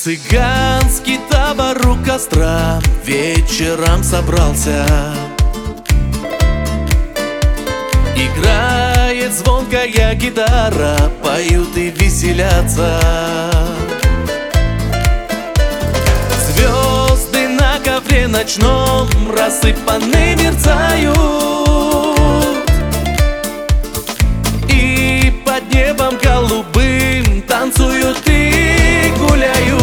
Цыганский табор у костра вечером собрался. Играет звонкая гитара, поют и веселятся. Звезды на ковре ночном рассыпаны мерцают, и под небом голубым танцуют и гуляют.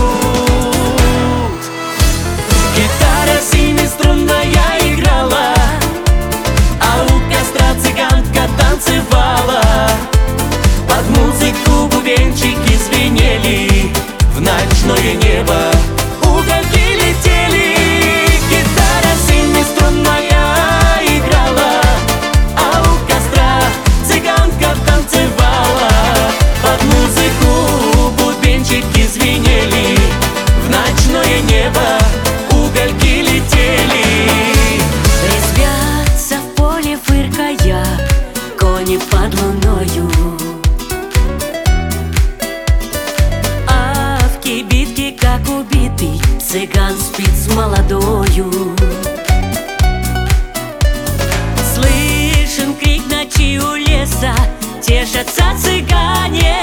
Гитара семиструнная играла, а у костра цыганка танцевала. Под музыку бубенчики звенели, в ночное небо угольки летели. Гитара семиструнная играла, а у костра цыганка танцевала. Под музыку бубенчики звенели, в ночное небо угольки летели. Резвятся в поле, фыркая, кони под луною, а в кибитке, как убитый, цыган спит с молодою. Слышен крик ночи у леса, тешатся цыгане.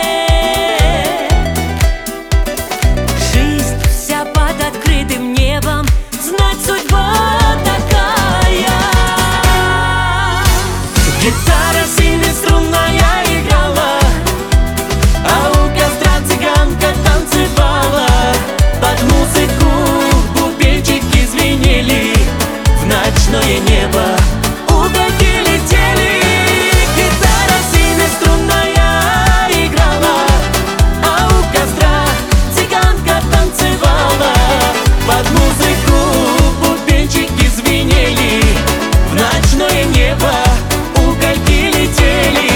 Жизнь вся под открытым небом, знать судьба такая. Гитара семиструнная играла, а у костра цыганка танцевала. Под музыку бубенчики звенели, в ночное небо угольки летели. Гитара семиструнная играла, а у костра цыганка танцевала. Под музыку бубенчики звенели, в ночное небо угольки летели.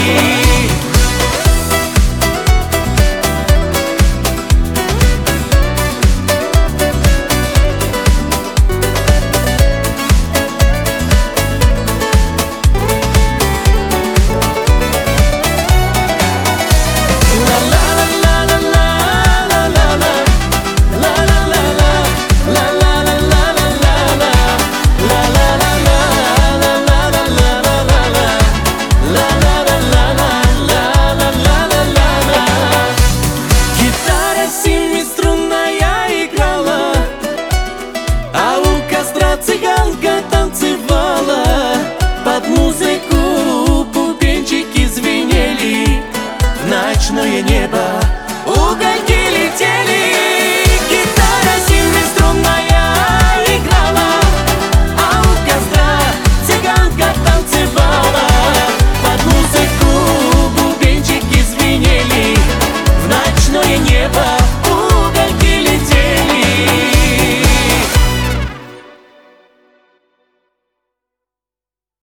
Гитара семиструнная играла, а у костра цыганка танцевала. Под музыку бубенчики звенели, в ночное небо